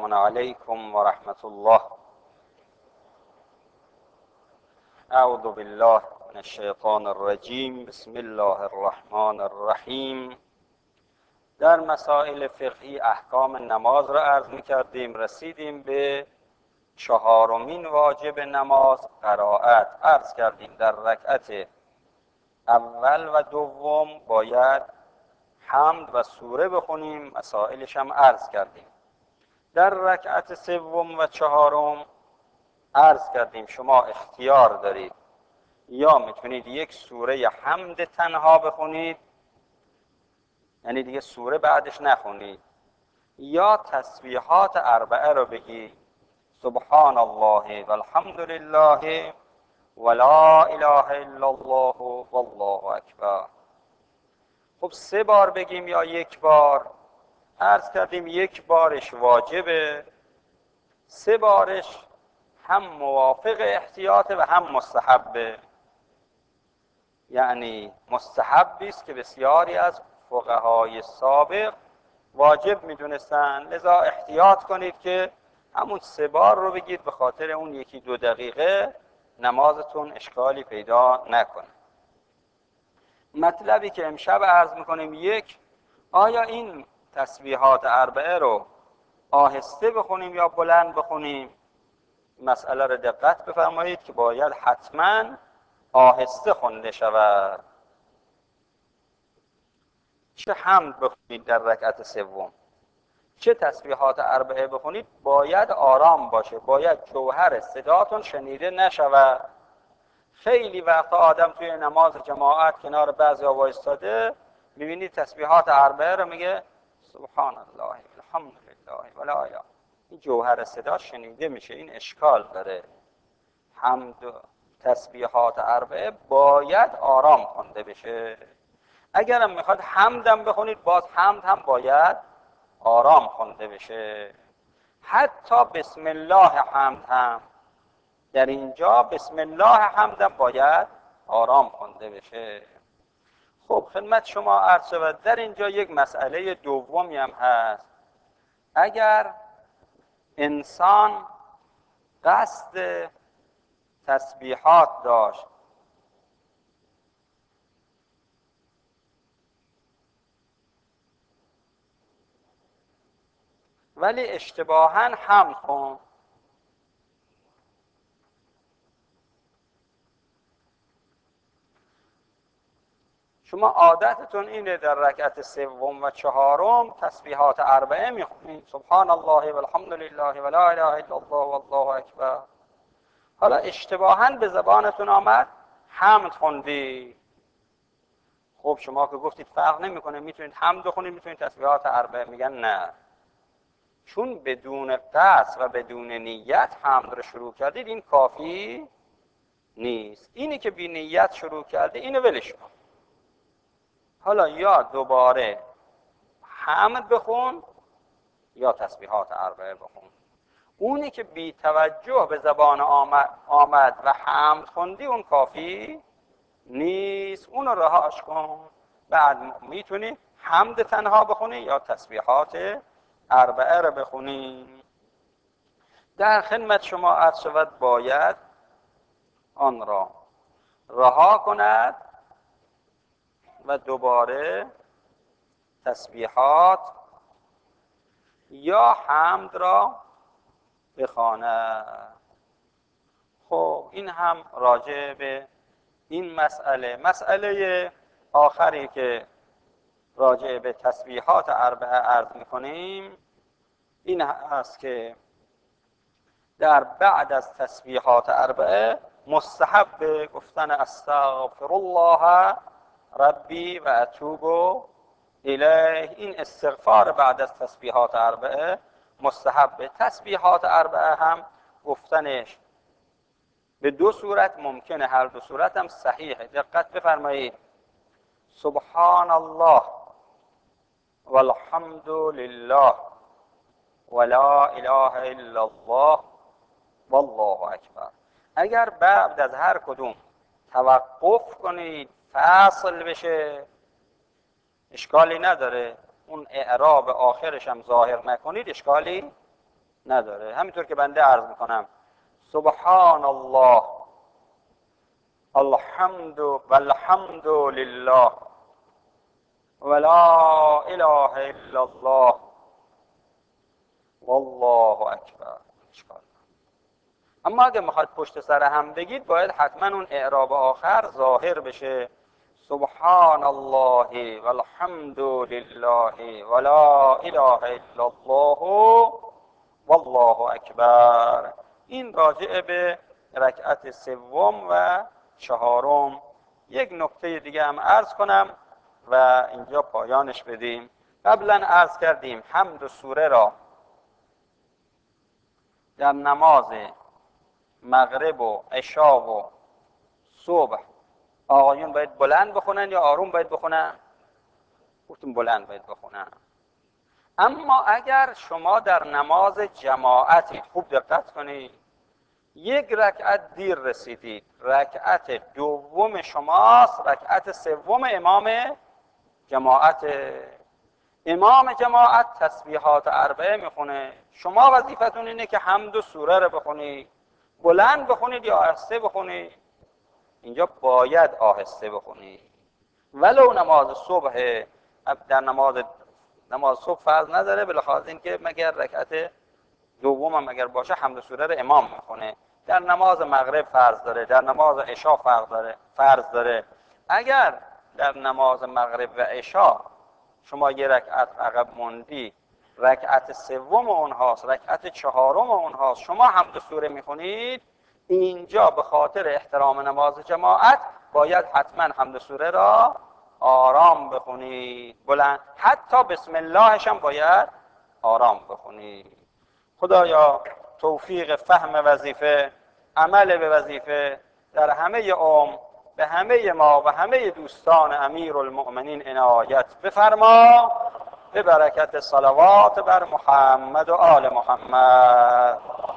السلام علیکم و رحمت الله. اعوذ بالله من الشیطان الرجیم. بسم الله الرحمن الرحیم. در مسائل فقهی احکام نماز را عرض می‌کردیم. رسیدیم به چهارمین واجب نماز، قرائت. عرض کردیم در رکعت اول و دوم باید حمد و سوره بخونیم. مسائلش هم عرض کردیم. در رکعت سوم و چهارم عرض کردیم شما اختیار دارید، یا میتونید یک سوره حمد تنها بخونید، یعنی دیگه سوره بعدش نخونید، یا تسبیحات اربعه رو بگید: سبحان الله والحمد لله ولا اله الا الله والله اکبر. خب 3 بار بگیم یا 1 بار؟ عرض کردیم 1 بارش واجبه، 3 بارش هم موافق احتیاطه و هم مستحبه. یعنی مستحبی است که بسیاری از فقهای سابق واجب میدونستن، لذا احتیاط کنید که همون 3 بار رو بگید، به خاطر اون 1-2 دقیقه نمازتون اشکالی پیدا نکنه. مطلبی که امشب عرض میکنیم: 1. آیا این تسبیحات اربعه رو آهسته بخونیم یا بلند بخونیم؟ مسئله رو دقت بفرمایید که باید حتما آهسته خونده شود. چه حمد بخونید در رکعت سوم، چه تسبیحات اربعه بخونید، باید آرام باشه، باید جوهر صداتون شنیده نشود. خیلی وقتا آدم توی نماز جماعت کنار بعضیا وایستاده، میبینید تسبیحات اربعه رو میگه سبحان الله الحمد لله ولا اله، این جوهر صدا شنیده میشه، این اشکال داره. حمد و تسبیحات اربعه باید آرام خونده بشه. اگرم میخواد حمدم بخونید، باز حمد هم باید آرام خونده بشه. حتی بسم الله حمد هم در اینجا بسم الله حمد باید آرام خونده بشه. خب خدمت شما عرض شود در اینجا یک مسئله دومی هم هست. اگر انسان قصد تسبیحات داشت ولی اشتباهاً حمد خوند، شما عادتتون اینه در رکعت سوم و چهارم تسبیحات اربعه میخونید: سبحان الله والحمد لله ولا اله الا الله والله اکبر. حالا اشتباهاً به زبانتون آمد حمد خوندی. خب شما که گفتید فرق نمیکنه، میتونید حمد بخونید، میتونید تسبیحات اربعه. میگن نه، چون بدون قصد و بدون نیت حمد رو شروع کردید این کافی نیست. اینی که بی نیت شروع کرده اینو ولش کن. حالا یا دوباره حمد بخون یا تسبیحات اربعه بخون. اونی که بی توجه به زبان آمد و حمد خوندی اون کافی نیست، اون رو رهاش کن. بعد میتونی حمد تنها بخونی یا تسبیحات اربعه رو بخونی. در خدمت شما عرض شود باید آن را رها کند و دوباره تسبیحات یا حمد را بخواند. خب این هم راجع به این مسئله آخری که راجع به تسبیحات اربعه عرض می‌کنیم این است که در بعد از تسبیحات اربعه مستحب گفتن استغفر الله ربی و اتوب الیه. این استغفار بعد از تسبیحات اربعه مستحب. تسبیحات اربعه هم گفتنش به 2 صورت ممکنه، هر 2 صورت هم صحیحه. دقت بفرمایید: سبحان الله والحمد لله ولا اله الا الله والله اکبر. اگر بعد از هر کدوم توقف کنید، فاصل بشه، اشکالی نداره. اون اعراب آخرش هم ظاهر نکنید، اشکالی نداره. همینطور که بنده عرض میکنم سبحان الله الحمد والحمد لله ولا اله الا الله والله اکبر. اما اگه میخواد پشت سر هم بگید باید حتما اون اعراب آخر ظاهر بشه. سبحان الله والحمد لله ولا اله الا الله والله اکبر. این راجع به رکعت سوم و چهارم. یک نکته دیگه هم عرض کنم و اینجا پایانش بدیم. قبلا عرض کردیم حمد سوره را در نماز مغرب و عشا و صبح آقایون باید بلند بخونن یا آروم باید بخونن؟ گفتیم بلند باید بخونن. اما اگر شما در نماز جماعتید، خوب دقت کنید، یک رکعت دیر رسیدید، رکعت دوم شماست، رکعت سوم امام جماعت. امام جماعت تسبیحات اربعه میخونه، شما وظیفتون اینه که حمد و سوره رو بخونید. بلند بخونید یا آهسته بخونید؟ اینجا باید آهسته بخونید. ولو نماز صبح، در نماز صبح فرض نداره، به لحاظ اینکه مگر رکعت دوم هم اگر باشه حمد سوره رو امام میخونه. در نماز مغرب فرض داره، در نماز عشا فرض داره. اگر در نماز مغرب و عشا شما یه رکعت عقب موندی، رکعت سوم اونهاست، رکعت چهارم اونهاست، شما حمد سوره میخونید، اینجا به خاطر احترام نماز جماعت باید حتما حمد سوره را آرام بخونید، بلند، حتی بسم اللهش هم باید آرام بخونید. خدایا توفیق فهم وظیفه، عمل به وظیفه در همه به همه ما و همه دوستان امیرالمؤمنین عنایت بفرما، به برکت صلوات بر محمد و آل محمد.